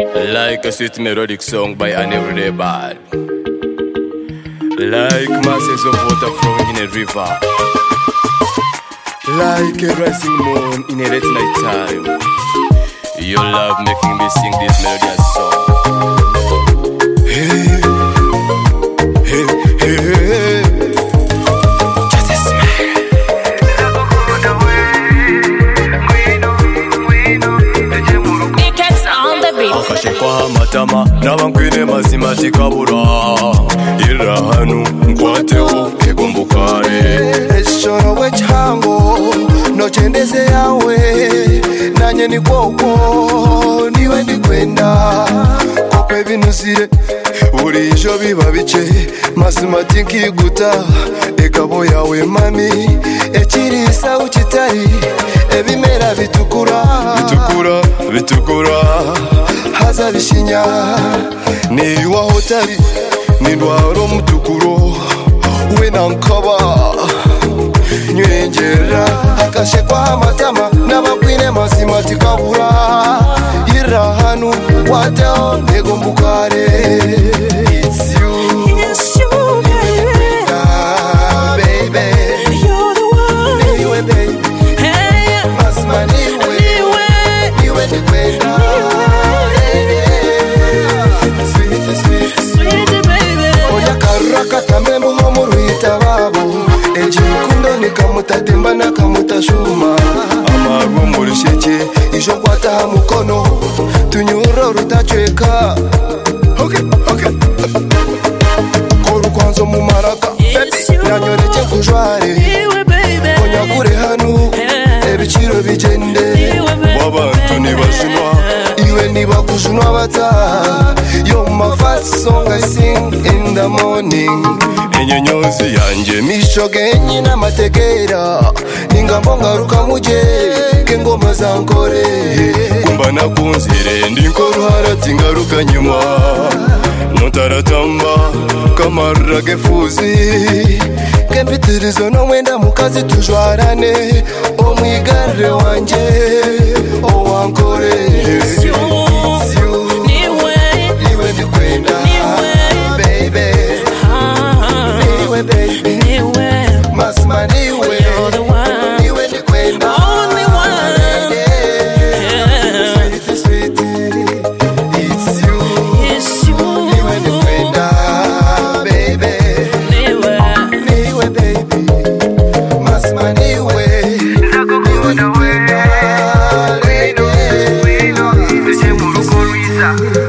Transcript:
Like a sweet melodic song by an everyday bird, like masses of water flowing in a river, like a rising moon in a late night time. Your love making me sing this melodious song. Hey, hey, hey, hey. Just a smile. It gets on the beat. Afashe kwa matama n'abankwine mazima tikabura ira hanu nkwateho egombukare Eshoro w'echango nochendeze yawe nanye ni kwoko niwe ndikwenda koko ebinuzire burijo biba bice mazima tinkiguta egabo yawe mami ekirisa ukitari ebimera bitukura haza bishinya niwa hotari nindwaro mutukuro we nankaba nyengera akashe kwa matama n'abakwine mazima tikabura irahanu wateo negombukare. It's you, baby. You're the one. Niwe baby, Hey, mazima niwe ndikwenda. Sweet, sweet. sweet baby. Oya karaka tamembo homo ruita babu ejikundo nikamutatemba nakamutashuma amaru murisheke ijo kwata mukono tunyuro rutacheka. Okay. Koru kwanzo mu maraka baby nanyoreke kujware Niwe baby. onya kure hanu ebiciro bigende wabantu nibajunwa iwe nibakujunwa bata. You're my first song I sing in the morning. Enyenyozi yanje mishoge nyina mategera ningambo ngaruka muje kengoma zankore kumba nakunzire ndinkoro harati ngaruka nyuma notaratamba kamarage fuzi kempitirizo no mwenda mukazi tujwarane omwigare wanje owankore. It's you. It's you. Niwe ndikwenda baby, niwe baby, mazima niwe, You're the one. niwe ndikwenda Only one. Sweet, sweet, it's you, It's you. niwe ndikwenda baby, niwe baby, mazima niwe, niwe ndikwenda lady.